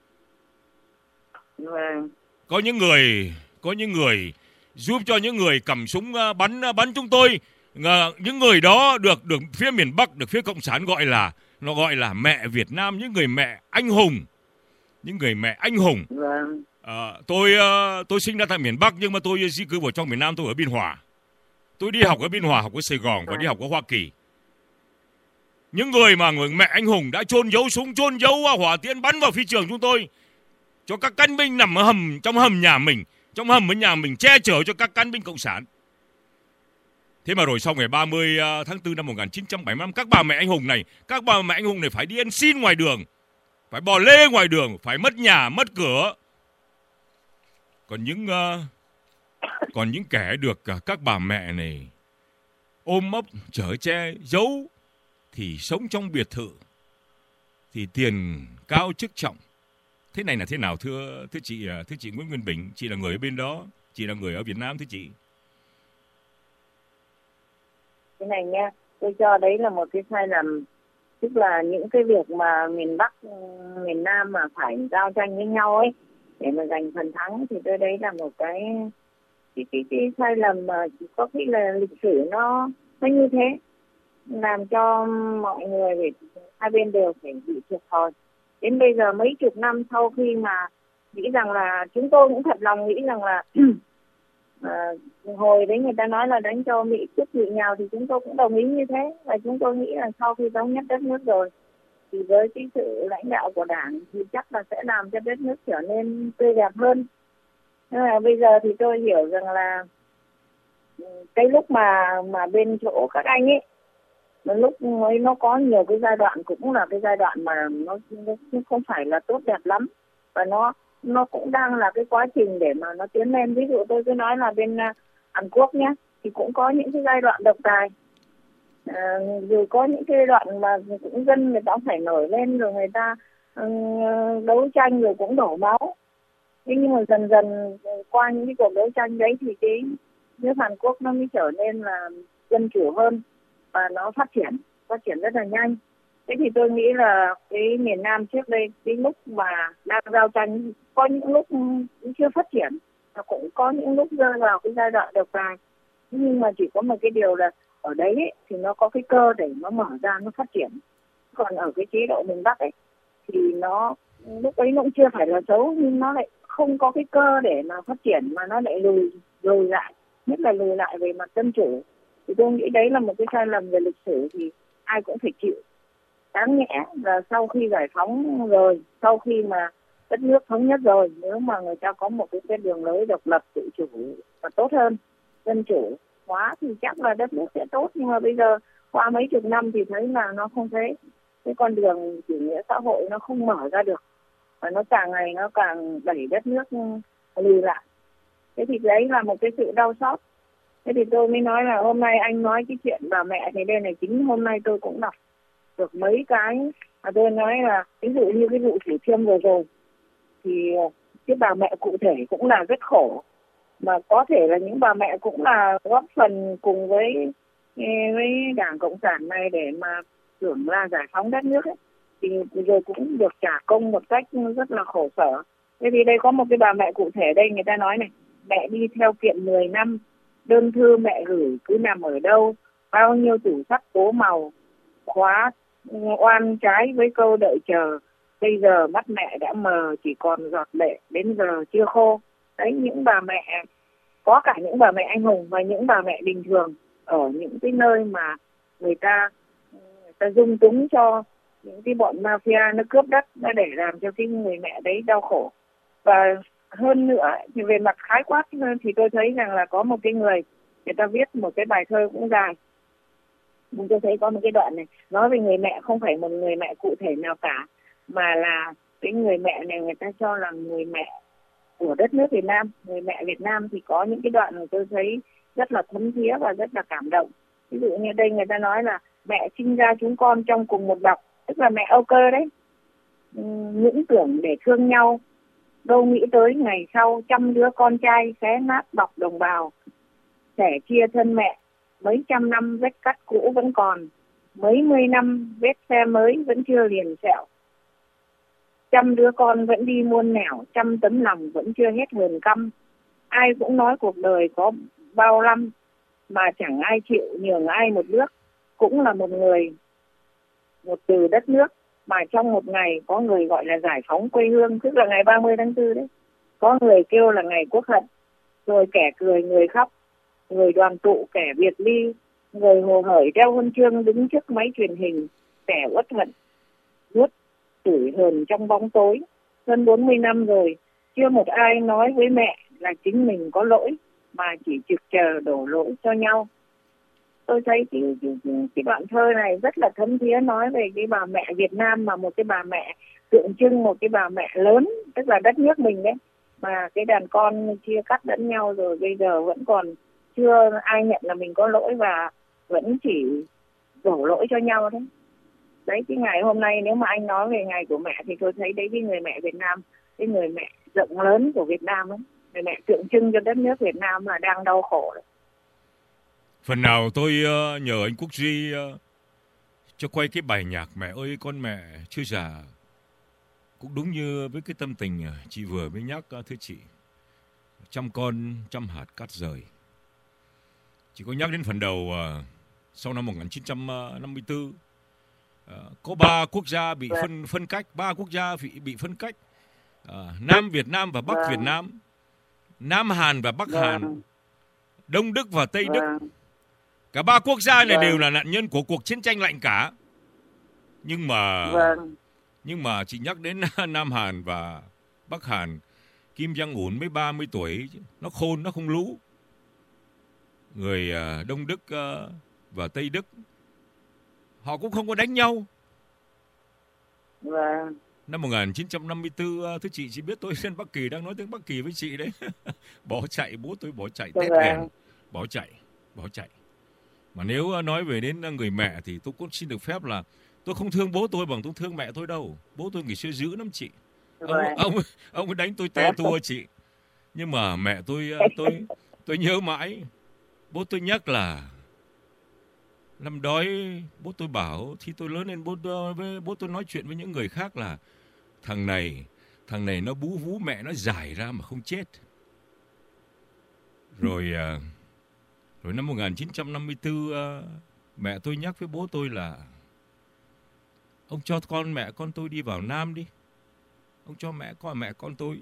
Vâng.
Có những người có những người giúp cho những người cầm súng bắn bắn chúng tôi. Những người đó được được phía miền Bắc, được phía Cộng sản gọi là nó gọi là mẹ Việt Nam, những người mẹ anh hùng, những người mẹ anh hùng.
Vâng.
À, tôi tôi sinh ra tại miền Bắc nhưng mà tôi di cư vào trong miền Nam, tôi ở Biên Hòa. Tôi đi học ở Biên Hòa, học ở Sài Gòn và đi học ở Hoa Kỳ. Những người mà người mẹ anh hùng đã chôn giấu súng, chôn giấu hỏa tiễn bắn vào phi trường chúng tôi, cho các cán binh nằm ở hầm, trong hầm nhà mình, trong hầm ở nhà mình, che chở cho các cán binh Cộng sản. Thế mà rồi sau ngày ba mươi tháng tư năm một nghìn chín trăm bảy mươi lăm, các bà mẹ anh hùng này, các bà mẹ anh hùng này phải đi ăn xin ngoài đường, phải bò lê ngoài đường, phải mất nhà, mất cửa. Còn những uh, còn những kẻ được uh, các bà mẹ này ôm ấp, chở che, giấu thì sống trong biệt thự, thì tiền cao chức trọng. Thế này là thế nào thưa thưa chị thưa chị Nguyễn Nguyên Bình, chị là người ở bên đó, chị là người ở Việt Nam thưa chị.
Thế này nha, tôi cho đấy là một cái sai lầm, tức là những cái việc mà miền Bắc, miền Nam mà phải giao tranh với nhau ấy để mà giành phần thắng, thì tôi đấy là một cái cái cái, cái sai lầm mà có khi là lịch sử nó nó như thế, làm cho mọi người để hai bên đều phải bị thiệt thòi. Đến bây giờ mấy chục năm sau khi mà nghĩ rằng là chúng tôi cũng thật lòng nghĩ rằng là à, hồi đấy người ta nói là đánh cho Mỹ cướp Mỹ nghèo thì chúng tôi cũng đồng ý như thế, và chúng tôi nghĩ là sau khi thống nhất đất nước rồi thì với cái sự lãnh đạo của Đảng thì chắc là sẽ làm cho đất nước trở nên tươi đẹp hơn. Nhưng mà bây giờ thì tôi hiểu rằng là cái lúc mà mà bên chỗ các anh ấy, lúc ấy nó có nhiều cái giai đoạn cũng là cái giai đoạn mà nó, nó không phải là tốt đẹp lắm, và nó nó cũng đang là cái quá trình để mà nó tiến lên. Ví dụ tôi cứ nói là bên uh, Hàn Quốc nhé, thì cũng có những cái giai đoạn độc tài, à, rồi có những cái đoạn mà cũng dân người ta phải nổi lên, rồi người ta uh, đấu tranh rồi cũng đổ máu. Thế nhưng mà dần dần qua những cái cuộc đấu tranh đấy thì cái nước Hàn Quốc nó mới trở nên là dân chủ hơn và nó phát triển, phát triển rất là nhanh. Thế thì tôi nghĩ là cái miền Nam trước đây, cái lúc mà đang giao tranh, có những lúc cũng chưa phát triển, và cũng có những lúc rơi vào cái giai đoạn độc tài. Nhưng mà chỉ có một cái điều là ở đấy ấy, thì nó có cái cơ để nó mở ra, nó phát triển. Còn ở cái chế độ miền Bắc ấy thì nó lúc ấy nó cũng chưa phải là xấu, nhưng nó lại không có cái cơ để mà phát triển, mà nó lại lùi lùi lại, nhất là lùi lại về mặt dân chủ. Thì tôi nghĩ đấy là một cái sai lầm về lịch sử thì ai cũng phải chịu. Đáng nhẽ là sau khi giải phóng rồi, sau khi mà đất nước thống nhất rồi, nếu mà người ta có một cái, cái đường lối độc lập tự chủ và tốt hơn, dân chủ hóa thì chắc là đất nước sẽ tốt. Nhưng mà bây giờ qua mấy chục năm thì thấy là nó không thế. Cái con đường chủ nghĩa xã hội nó không mở ra được, và nó càng ngày nó càng đẩy đất nước lùi lại. Thế thì đấy là một cái sự đau xót. Thế thì tôi mới nói là hôm nay anh nói cái chuyện bà mẹ thì đây này, chính hôm nay tôi cũng đọc được mấy cái mà tôi nói là ví dụ như cái vụ Thủ Thiêm vừa rồi thì cái bà mẹ cụ thể cũng là rất khổ, mà có thể là những bà mẹ cũng là góp phần cùng với với Đảng Cộng sản này để mà tưởng là giải phóng đất nước ấy, thì rồi cũng được trả công một cách rất là khổ sở. Thế thì đây có một cái bà mẹ cụ thể đây, người ta nói này: mẹ đi theo kiện mười năm, đơn thư mẹ gửi cứ nằm ở đâu, bao nhiêu tủ sắt cố màu, khóa oan trái với câu đợi chờ, bây giờ mắt mẹ đã mờ chỉ còn giọt lệ đến giờ chưa khô. Đấy, những bà mẹ, có cả những bà mẹ anh hùng và những bà mẹ bình thường ở những cái nơi mà người ta người ta dung túng cho những cái bọn mafia nó cướp đất, nó để làm cho cái người mẹ đấy đau khổ. Và hơn nữa thì về mặt khái quát thì tôi thấy rằng là có một cái người người ta viết một cái bài thơ cũng dài. Nhưng tôi thấy có một cái đoạn này nói về người mẹ, không phải một người mẹ cụ thể nào cả, mà là cái người mẹ này người ta cho là người mẹ của đất nước Việt Nam. Người mẹ Việt Nam thì có những cái đoạn mà tôi thấy rất là thấm thía và rất là cảm động. Ví dụ như đây người ta nói là mẹ sinh ra chúng con trong cùng một bọc, tức là mẹ Âu Cơ đấy. Những tưởng để thương nhau, đâu nghĩ tới ngày sau trăm đứa con trai xé nát bọc đồng bào, sẻ chia thân mẹ. Mấy trăm năm vết cắt cũ vẫn còn, mấy mươi năm vết xe mới vẫn chưa liền sẹo. Trăm đứa con vẫn đi muôn nẻo, trăm tấm lòng vẫn chưa hết hờn căm. Ai cũng nói cuộc đời có bao năm, mà chẳng ai chịu nhường ai một bước. Cũng là một người, một từ đất nước, mà trong một ngày có người gọi là giải phóng quê hương, tức là ngày ba mươi tháng tư đấy. Có người kêu là ngày quốc hận, rồi kẻ cười người khóc, người đoàn tụ kẻ biệt ly, người hồ hởi đeo huân chương đứng trước máy truyền hình, kẻ uất hận nuốt tủi hờn trong bóng tối. Hơn bốn mươi năm rồi, chưa một ai nói với mẹ là chính mình có lỗi, mà chỉ trực chờ đổ lỗi cho nhau. Tôi thấy cái, cái, cái đoạn thơ này rất là thấm thía, nói về cái bà mẹ Việt Nam, mà một cái bà mẹ tượng trưng một cái bà mẹ lớn, tức là đất nước mình đấy, mà cái đàn con chia cắt lẫn nhau rồi bây giờ vẫn còn chưa ai nhận là mình có lỗi và vẫn chỉ đổ lỗi cho nhau đấy. Đấy, cái ngày hôm nay nếu mà anh nói về ngày của mẹ thì tôi thấy đấy, cái người mẹ Việt Nam, cái người mẹ rộng lớn của Việt Nam ấy, người mẹ tượng trưng cho đất nước Việt Nam là đang đau khổ đấy.
Phần nào tôi uh, nhờ anh Quốc Duy uh, cho quay cái bài nhạc Mẹ ơi con mẹ chưa già, cũng đúng như với cái tâm tình chị vừa mới nhắc, uh, thưa chị. Trăm con trăm hạt cát rời. Chị có nhắc đến phần đầu uh, sau năm một nghìn chín trăm năm mươi tư uh, có ba quốc gia bị phân phân cách, ba quốc gia bị bị phân cách, uh, Nam Việt Nam và Bắc Việt Nam, Nam Hàn và Bắc Hàn, Đông Đức và Tây Đức. Cả ba quốc gia này đều là nạn nhân của cuộc chiến tranh lạnh cả. Nhưng mà nhưng mà chị nhắc đến Nam Hàn và Bắc Hàn, Kim Jong Un mới ba mươi tuổi, nó khôn, nó không lú. Người Đông Đức và Tây Đức, họ cũng không có đánh nhau.
Vâng.
Năm một nghìn chín trăm năm mươi tư, thưa chị, chị biết tôi lên Bắc Kỳ, đang nói tiếng Bắc Kỳ với chị đấy. Bỏ chạy, bố tôi bỏ chạy, tét hèn, bỏ chạy, bỏ chạy. Mà nếu nói về đến người mẹ thì tôi cũng xin được phép là tôi không thương bố tôi bằng tôi thương mẹ tôi đâu. Bố tôi ngày xưa dữ lắm chị. Ông ông ông ấy đánh tôi te tua chị. Nhưng mà mẹ tôi tôi tôi nhớ mãi. Bố tôi nhắc là Năm đói bố tôi bảo khi tôi lớn lên bố tôi, với bố tôi nói chuyện với những người khác là thằng này, thằng này nó bú vú mẹ nó giải ra mà không chết. Rồi rồi năm một nghìn chín trăm năm mươi tư mẹ tôi nhắc với bố tôi là ông cho con mẹ con tôi đi vào Nam đi. Ông cho mẹ con mẹ con tôi.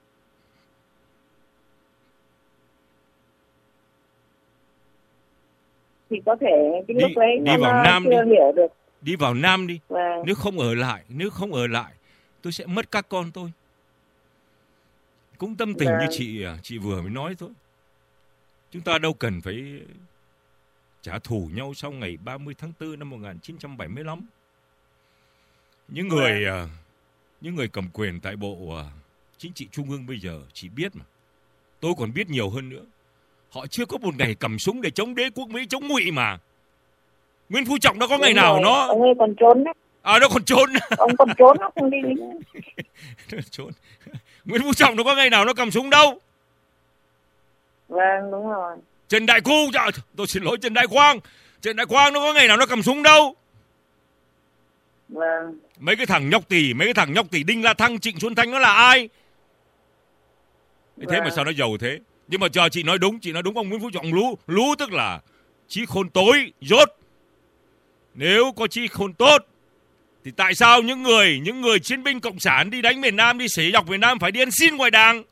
Thì có thể cái lúc
đi,
ấy
đi vào
nó
Nam
chưa
đi.
hiểu được.
Đi vào Nam đi.
Vâng.
Nếu không ở lại, nếu không ở lại, tôi sẽ mất các con tôi. Cũng tâm tình vâng. như chị chị vừa mới nói thôi. Chúng ta đâu cần phải trả thù nhau sau ngày ba mươi tháng tư năm một nghìn chín trăm bảy mươi lăm. Những người vâng. những người cầm quyền tại Bộ Chính trị Trung ương bây giờ chỉ biết mà. Tôi còn biết nhiều hơn nữa. Họ chưa có một ngày cầm súng để chống đế quốc Mỹ, chống Ngụy mà. Nguyễn Phú Trọng nó có ngày nào nó...
Ông ấy còn trốn đấy.
À, nó còn trốn.
Ông còn trốn, nó không đi lính.
Trốn. Nguyễn Phú Trọng nó có ngày nào nó cầm súng đâu.
Vâng, đúng rồi.
Trần Đại Cu, tôi xin lỗi Trần Đại Quang. Trần Đại Quang nó có ngày nào nó cầm súng đâu.
Vâng.
Mấy cái thằng nhóc tỳ, mấy cái thằng nhóc tỳ Đinh La Thăng, Trịnh Xuân Thanh nó là ai? Thế vâng. mà sao nó giàu thế? Nhưng mà chờ chị nói đúng, chị nói đúng, ông Nguyễn Phú Trọng lú, lú tức là trí khôn tối, dốt. Nếu có trí khôn tốt thì tại sao những người, những người chiến binh cộng sản đi đánh miền Nam, đi xỉ nhọc miền Nam phải đi ăn xin ngoài Đảng?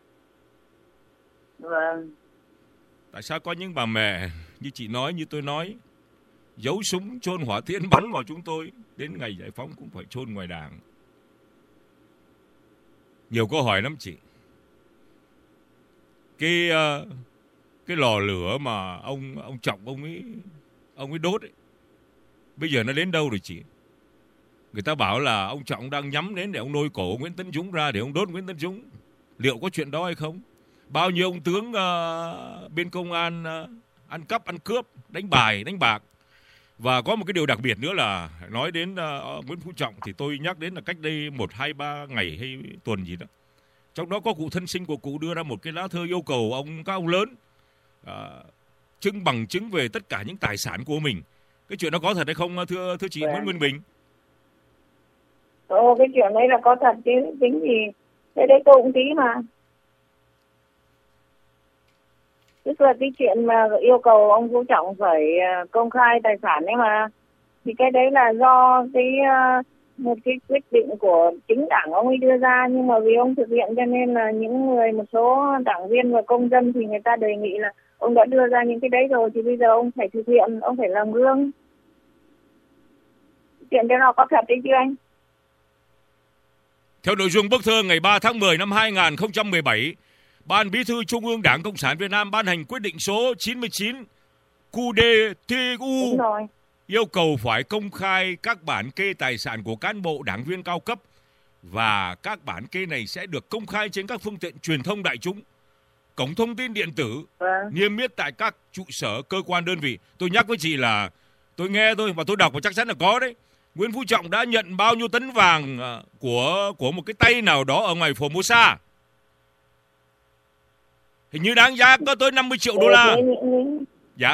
Vâng.
Tại sao có những bà mẹ như chị nói, như tôi nói, giấu súng chôn hỏa tiễn bắn vào chúng tôi, đến ngày giải phóng cũng phải chôn ngoài Đảng? Nhiều câu hỏi lắm chị. Cái cái lò lửa mà ông ông Trọng ông ấy ông ấy đốt ấy, bây giờ nó đến đâu rồi chị? Người ta bảo là ông Trọng đang nhắm đến để ông lôi cổ Nguyễn Tấn Dũng ra để ông đốt Nguyễn Tấn Dũng. Liệu có chuyện đó hay không? Bao nhiêu ông tướng uh, bên công an uh, ăn cắp, ăn cướp, đánh bài, đánh bạc. Và có một cái điều đặc biệt nữa là nói đến uh, Nguyễn Phú Trọng thì tôi nhắc đến là cách đây một, hai, ba ngày hay tuần gì đó. Trong đó có cụ thân sinh của cụ đưa ra một cái lá thư yêu cầu ông các ông lớn uh, trưng bằng chứng về tất cả những tài sản của mình. Cái chuyện đó có thật hay không thưa thưa chị Nguyễn Nguyên Bình?
Ồ, cái chuyện đấy là có thật chứ, tính gì? Thế đấy tôi cũng tí mà. Tức là cái chuyện mà yêu cầu ông Phú Trọng phải công khai tài sản ấy mà. Thì cái đấy là do cái một cái quyết định của chính đảng ông ấy đưa ra. Nhưng mà vì ông thực hiện cho nên là những người, một số đảng viên và công dân thì người ta đề nghị là ông đã đưa ra những cái đấy rồi thì bây giờ ông phải thực hiện, ông phải làm gương. Chuyện đó nó có thật đấy chứ anh?
Theo nội dung bức thư ngày ba tháng mười năm hai nghìn không trăm mười bảy, Ban Bí thư Trung ương Đảng Cộng sản Việt Nam ban hành quyết định số chín mươi chín Q D T U yêu cầu phải công khai các bản kê tài sản của cán bộ đảng viên cao cấp và các bản kê này sẽ được công khai trên các phương tiện truyền thông đại chúng, cổng thông tin điện tử, niêm yết tại các trụ sở cơ quan đơn vị. Tôi nhắc với chị là tôi nghe thôi và tôi đọc và chắc chắn là có đấy. Nguyễn Phú Trọng đã nhận bao nhiêu tấn vàng của của một cái tay nào đó ở ngoài Formosa? Hình như đáng giá có tới năm mươi triệu đô la. Dạ.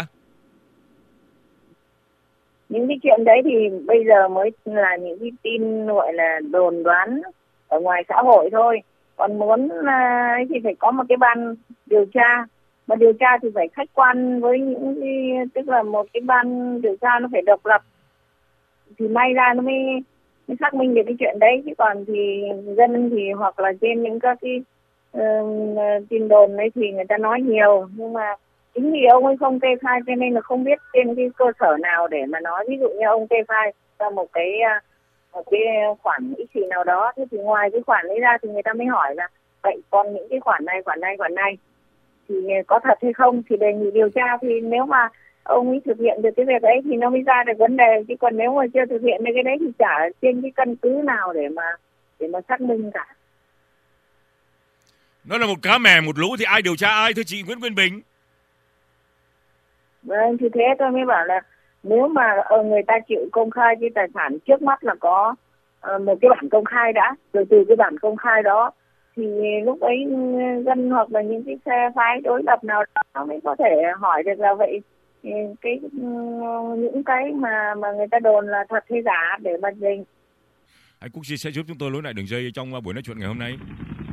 Những cái chuyện đấy thì bây giờ mới là những cái tin gọi là đồn đoán ở ngoài xã hội thôi. Còn muốn ấy thì phải có một cái ban điều tra. Mà điều tra thì phải khách quan với những cái, tức là một cái ban điều tra nó phải độc lập. Thì may ra nó mới, mới xác minh được cái chuyện đấy. Chứ còn thì dân thì hoặc là trên những các cái uh, tin đồn ấy thì người ta nói nhiều. Nhưng mà chính vì ông ấy không kê khai cho nên là không biết trên cái cơ sở nào để mà nói. Ví dụ như ông kê khai ra một cái, một cái khoản ít gì nào đó. Thế thì ngoài cái khoản ấy ra thì người ta mới hỏi là vậy còn những cái khoản này, khoản này, khoản này thì có thật hay không, thì đề nghị điều tra. Thì nếu mà ông ấy thực hiện được cái việc ấy thì nó mới ra được vấn đề. Chứ còn nếu mà chưa thực hiện được cái đấy thì chả trên cái căn cứ nào để mà để mà xác minh cả.
Nó là một cá mè một lũ thì ai điều tra ai thưa chị Nguyễn Nguyên Bình?
Vâng, thì thế tôi mới bảo là nếu mà người ta chịu công khai cái tài sản trước mắt là có uh, một cái bản công khai đã, rồi từ cái bản công khai đó thì lúc ấy dân hoặc là những cái phe phái đối lập nào đó nó mới có thể hỏi được là vậy cái những cái mà mà người ta đồn là thật hay giả để mà mình.
Anh Quốc Duy sẽ giúp chúng tôi nối lại đường dây trong buổi nói chuyện ngày hôm nay.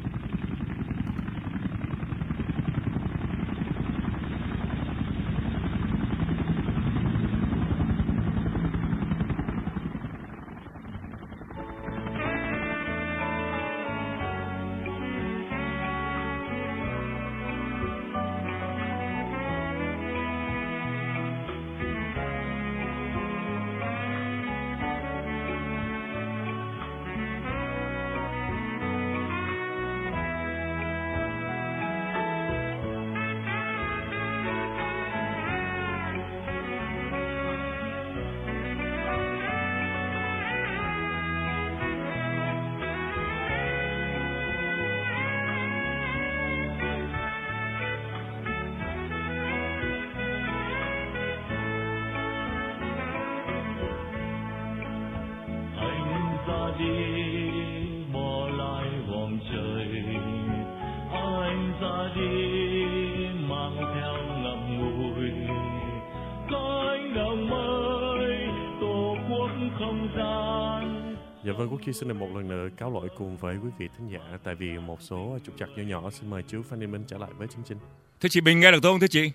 Dạ vâng, Quốc Duy xin được một lần nữa cáo lỗi cùng với quý vị thính giả tại vì một số trục trặc nhỏ nhỏ. Xin mời chú Phan Đình Minh trở lại với chương trình.
Thưa chị Bình nghe được không thưa chị?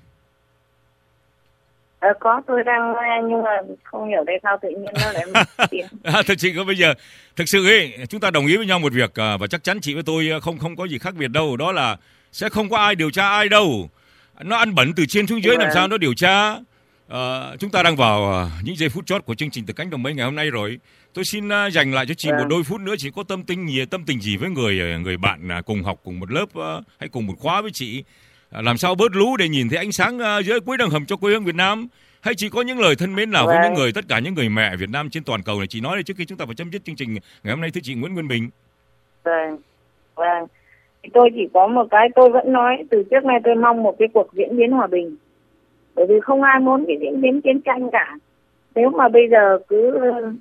Ờ, có, tôi đang nghe nhưng mà không hiểu tại sao tự nhiên nó lại mất tiếng.
À, thưa chị có bây giờ thực sự ấy chúng ta đồng ý với nhau một việc và chắc chắn chị với tôi không không có gì khác biệt đâu, đó là sẽ không có ai điều tra ai đâu. Nó ăn bẩn từ trên xuống dưới làm sao nó điều tra. À, chúng ta đang vào những giây phút chót của chương trình Từ Cánh Đồng Mây ngày hôm nay rồi. Tôi xin dành lại cho chị một đôi phút nữa. Chị có tâm tình gì, tâm tình gì với người người bạn cùng học cùng một lớp hay cùng một khóa với chị? Làm sao bớt lú để nhìn thấy ánh sáng dưới cuối đường hầm cho quê hương Việt Nam? Hay chị có những lời thân mến nào với những người, tất cả những người mẹ Việt Nam trên toàn cầu này? Chị nói đây trước khi chúng ta phải chấm dứt chương trình ngày hôm nay, thưa chị Nguyễn Nguyên Bình.
Vâng, vâng. Tôi chỉ có một cái tôi vẫn nói từ trước nay, tôi mong một cái cuộc diễn biến hòa bình. Bởi vì không ai muốn cái diễn biến chiến tranh cả. Nếu mà bây giờ cứ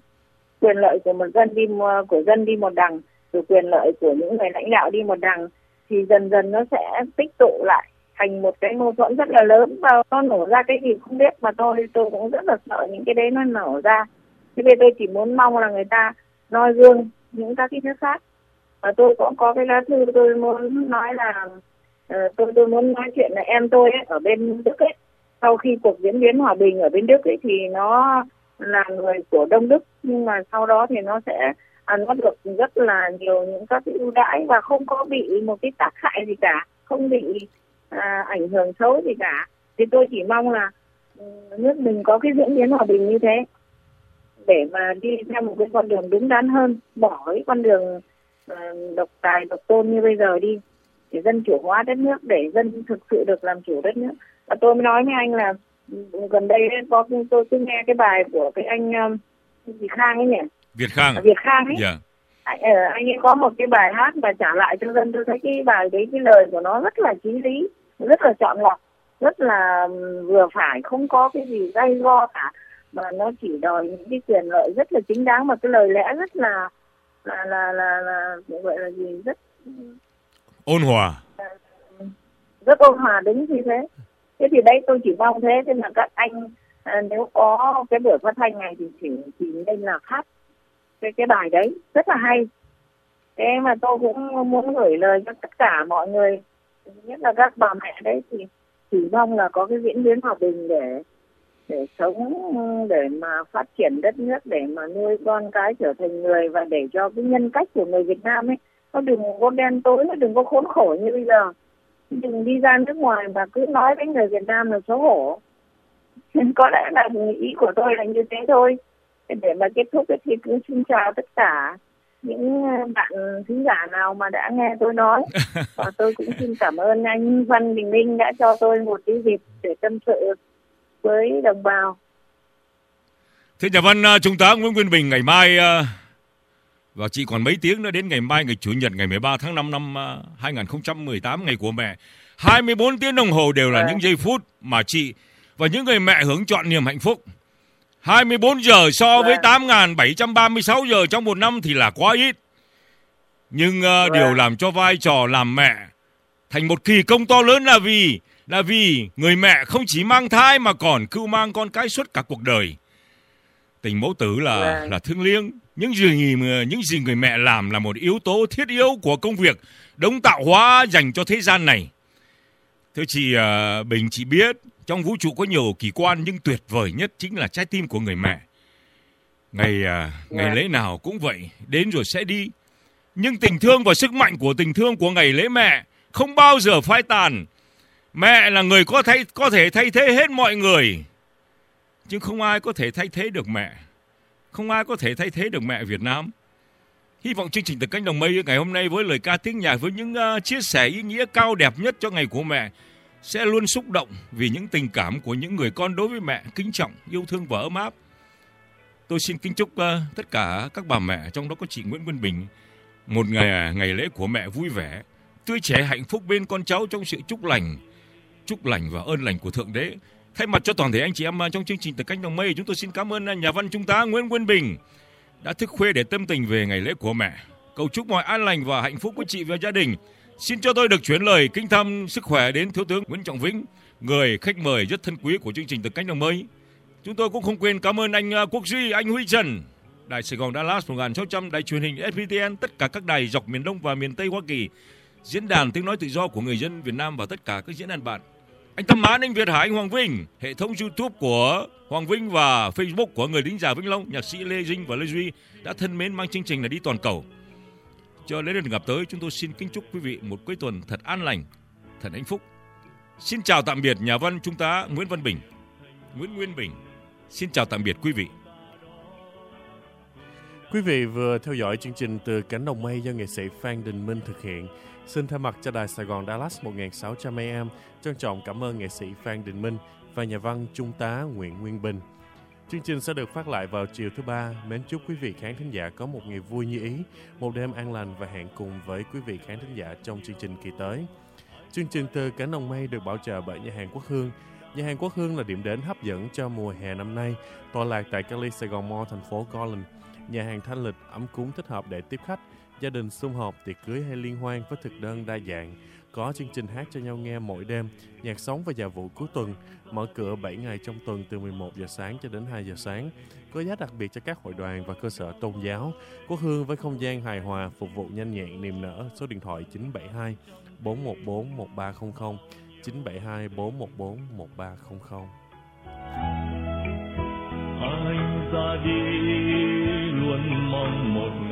quyền lợi của một dân đi của dân đi một đằng, rồi quyền lợi của những người lãnh đạo đi một đằng, thì dần dần nó sẽ tích tụ lại thành một cái mâu thuẫn rất là lớn và nó nổ ra cái gì không biết, mà tôi tôi cũng rất là sợ những cái đấy nó nổ ra. Thế bây tôi chỉ muốn mong là người ta noi gương những các cái thứ khác. Và tôi cũng có cái lá thư tôi muốn nói là uh, tôi tôi muốn nói chuyện là em tôi ấy, ở bên Đức ấy, sau khi cuộc diễn biến hòa bình ở bên Đức ấy thì nó là người của Đông Đức, nhưng mà sau đó thì nó sẽ à, nó được rất là nhiều những các cái ưu đãi và không có bị một cái tác hại gì cả, không bị à, ảnh hưởng xấu gì cả. Thì tôi chỉ mong là nước mình có cái diễn biến hòa bình như thế để mà đi theo một cái con đường đúng đắn hơn, bỏ cái con đường uh, độc tài độc tôn như bây giờ đi, để dân chủ hóa đất nước, để dân thực sự được làm chủ đất nước. Và tôi mới nói với anh là gần đây có tôi cứ nghe cái bài của cái anh gì Khang ấy nhỉ?
Việt Khang.
Việt Khang ấy.
Yeah.
Anh, anh ấy có một cái bài hát mà trả lại cho dân. Tôi thấy cái bài đấy, cái lời của nó rất là chí lý, rất là chọn lọc, rất là vừa phải, không có cái gì gay go cả, mà nó chỉ đòi những cái quyền lợi rất là chính đáng, mà cái lời lẽ rất là là là là, là gọi là gì rất
ôn hòa,
rất ôn hòa, đúng như thế. Thế thì đấy tôi chỉ mong thế, nên là các anh à, nếu có cái buổi phát thanh này thì chỉ chỉ nên là hát cái cái bài đấy rất là hay. Thế mà tôi cũng muốn gửi lời cho tất cả mọi người, nhất là các bà mẹ đấy, thì chỉ mong là có cái diễn biến hòa bình để để sống, để mà phát triển đất nước, để mà nuôi con cái trở thành người, và để cho cái nhân cách của người Việt Nam ấy nó đừng có đen tối, nó đừng có khốn khổ như bây giờ. Đừng đi ra nước ngoài và cứ nói với người Việt Nam là xấu hổ. Có lẽ là ý của tôi là như thế thôi. Để mà kết thúc thì cứ xin chào tất cả những bạn thính giả nào mà đã nghe tôi nói. Và tôi cũng xin cảm ơn anh Văn Đình Minh đã cho tôi một cái dịp để tâm sự với đồng bào.
Thưa nhà văn Trung tá Nguyễn Nguyên Bình, ngày mai và chỉ còn mấy tiếng nữa đến ngày mai, ngày Chủ nhật ngày mười ba tháng năm năm hai nghìn không trăm mười tám, ngày của mẹ. hai mươi bốn tiếng đồng hồ đều là à. những giây phút mà chị và những người mẹ hưởng trọn niềm hạnh phúc. hai mươi bốn giờ so à. với tám nghìn bảy trăm ba mươi sáu giờ trong một năm thì là quá ít. Nhưng uh, à. điều làm cho vai trò làm mẹ thành một kỳ công to lớn là vì là vì người mẹ không chỉ mang thai mà còn cưu mang con cái suốt cả cuộc đời. Tình mẫu tử là là thiêng liêng, những gì những gì người mẹ làm là một yếu tố thiết yếu của công việc đấng tạo hóa dành cho thế gian này. Thưa chị uh, Bình, chị biết trong vũ trụ có nhiều kỳ quan nhưng tuyệt vời nhất chính là trái tim của người mẹ. Ngày uh, ngày lễ nào cũng vậy, đến rồi sẽ đi. Nhưng tình thương và sức mạnh của tình thương của ngày lễ mẹ không bao giờ phai tàn. Mẹ là người có thay có thể thay thế hết mọi người, nhưng không ai có thể thay thế được mẹ. Không ai có thể thay thế được mẹ Việt Nam. Hy vọng chương trình Từ Cánh Đồng Mây ngày hôm nay với lời ca tiếng nhạc, với những uh, chia sẻ ý nghĩa cao đẹp nhất cho ngày của mẹ sẽ luôn xúc động vì những tình cảm của những người con đối với mẹ, kính trọng, yêu thương và ấm áp. Tôi xin kính chúc uh, tất cả các bà mẹ, trong đó có chị Nguyễn Văn Bình, một ngày ngày lễ của mẹ vui vẻ, tươi trẻ, hạnh phúc bên con cháu trong sự chúc lành, chúc lành và ơn lành của Thượng Đế. Thay mặt cho toàn thể anh chị em trong chương trình Từ Cánh Đồng Mây, chúng tôi xin cảm ơn nhà văn trung tá Nguyễn Văn Bình đã thức khuya để tâm tình về ngày lễ của mẹ. Cầu chúc mọi an lành và hạnh phúc của chị và gia đình. Xin cho tôi được chuyển lời kính thăm sức khỏe đến Thiếu tướng Nguyễn Trọng Vĩnh, người khách mời rất thân quý của chương trình Từ Cánh Đồng Mây. Chúng tôi cũng không quên cảm ơn anh Quốc Duy, anh Huy Trần, Đài Sài Gòn Dallas một nghìn sáu trăm, Đài truyền hình ét pê tê en, tất cả các đài dọc miền Đông và miền Tây Hoa Kỳ, Diễn đàn Tiếng nói tự do của người dân Việt Nam và tất cả các diễn đàn bạn. Anh Tâm Mán, anh Việt Hải, anh Hoàng Vinh, hệ thống YouTube của Hoàng Vinh và Facebook của người lính già Vĩnh Long, nhạc sĩ Lê Dinh và Lê Duy đã thân mến mang chương trình này đi toàn cầu. Cho đến lần gặp tới, chúng tôi xin kính chúc quý vị một cuối tuần thật an lành, thật hạnh phúc. Xin chào tạm biệt nhà văn trung tá Nguyễn Văn Bình, Nguyễn Nguyên Bình. Xin chào tạm biệt quý vị.
Quý vị vừa theo dõi chương trình Từ Cánh Đồng Mây do nghệ sĩ Phan Đình Minh thực hiện. Xin thay mặt cho Đài Sài Gòn Dallas một nghìn sáu trăm a em trân trọng cảm ơn nghệ sĩ Phan Đình Minh và nhà văn trung tá Nguyễn Nguyên Bình. Chương trình sẽ được phát lại vào chiều thứ ba. Mến chúc quý vị khán thính giả có một ngày vui như ý, một đêm an lành và hẹn cùng với quý vị khán thính giả trong chương trình kỳ tới. Chương trình Từ Cánh Đồng Mây được bảo trợ bởi nhà hàng Quốc Hương. Nhà hàng Quốc Hương là điểm đến hấp dẫn cho mùa hè năm nay, tọa lạc tại Cali Sài Gòn Mall, thành phố Garland. Nhà hàng thanh lịch, ấm cúng thích hợp để tiếp khách, gia đình sum họp, tiệc cưới hay liên hoan với thực đơn đa dạng. Có chương trình hát cho nhau nghe mỗi đêm, nhạc sống và dạ vụ cuối tuần. Mở cửa bảy ngày trong tuần từ mười một giờ sáng cho đến hai giờ sáng. Có giá đặc biệt cho các hội đoàn và cơ sở tôn giáo. Quốc Hương với không gian hài hòa, phục vụ nhanh nhẹn, niềm nở. Số điện thoại chín bảy hai bốn một bốn một ba không không, chín bảy hai bốn một bốn một ba không không.
Anh ra đi luôn mong một